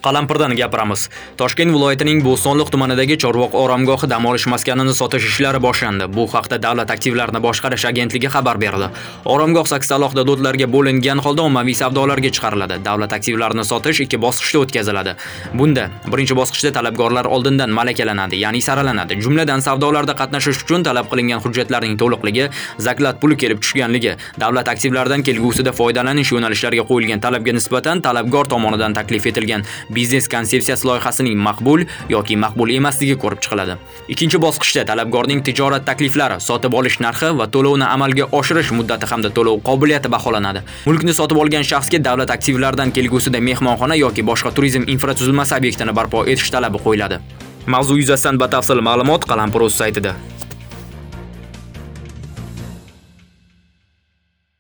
Qalampirdan gapiramiz. Toshkent viloyatining Bo'stonliq tumanidagi Chorvoq oromgohi dam olish maskanini sotish ishlari boshlandi. Bu haqda Davlat aktivlarini boshqarish agentligi xabar berdi. Oromgoh 8 alohida lotlarga bo'lingan holda ommaviy savdolarga chiqariladi. Davlat aktivlarini sotish 2 bosqichda o'tkaziladi. Bunda birinchi bosqichda talabgorlar oldindan malakalanadi, ya'ni saralanadi. Jumladan savdolarda qatnashish uchun talab qilingan hujjatlarning to'liqligi, zaklat puli kelib tushganligi, davlat aktivlaridan kelgusida foydalanish yo'nalishlariga qo'yilgan talabga nisbatan talabgor tomonidan taklif etilgan biznes konsepsiyasi loyihasining maqbul yoki maqbul emasligi ko'rib chiqiladi. Ikkinchi bosqichda talabgorning tijorat takliflari, sotib olish narxi va to'lovni amalga oshirish muddati hamda to'lov qobiliyati baholanadi. Mulkni sotib olgan shaxsga davlat aktivlaridan kelgusida mehmonxona yoki boshqa turizm infratuzilmasi obyektini barpo etish talabi qo'yiladi. Mavzu yuzasidan batafsil ma'lumot Qalampir.uz saytida.